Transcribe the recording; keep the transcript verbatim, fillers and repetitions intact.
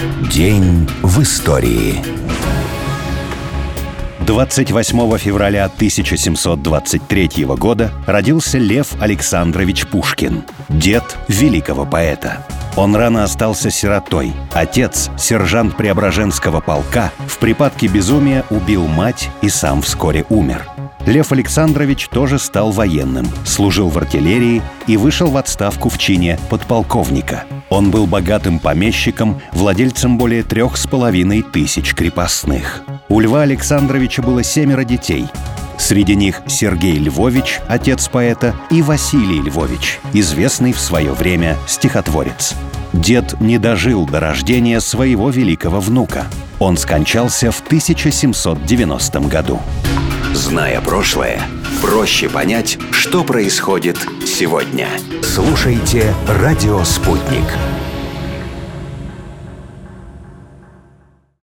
День в истории. двадцать восьмого февраля тысяча семьсот двадцать третьего года родился Лев Александрович Пушкин, дед великого поэта. Он рано остался сиротой. Отец, сержант Преображенского полка, в припадке безумия убил мать и сам вскоре умер. Лев Александрович тоже стал военным, служил в артиллерии и вышел в отставку в чине подполковника. Он был богатым помещиком, владельцем более трех с половиной тысяч крепостных. У Льва Александровича было семеро детей. Среди них Сергей Львович, отец поэта, и Василий Львович, известный в свое время стихотворец. Дед не дожил до рождения своего великого внука. Он скончался в тысяча семьсот девяностом году. Зная прошлое, проще понять, что происходит сегодня. Слушайте «Радио Спутник».